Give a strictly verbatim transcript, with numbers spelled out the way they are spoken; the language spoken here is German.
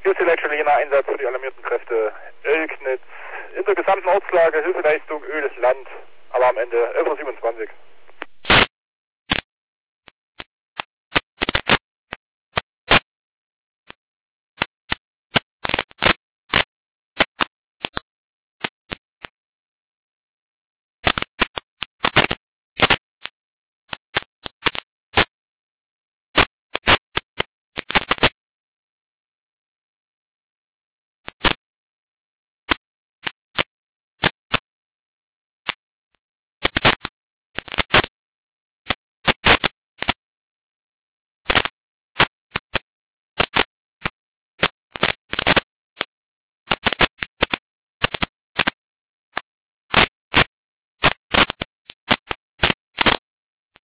Hier ist der Berliner Einsatz für die alarmierten Kräfte Oelknitz. In der gesamten Ortslage Hilfeleistung Öl, Land, aber am Ende elf Uhr siebenundzwanzig.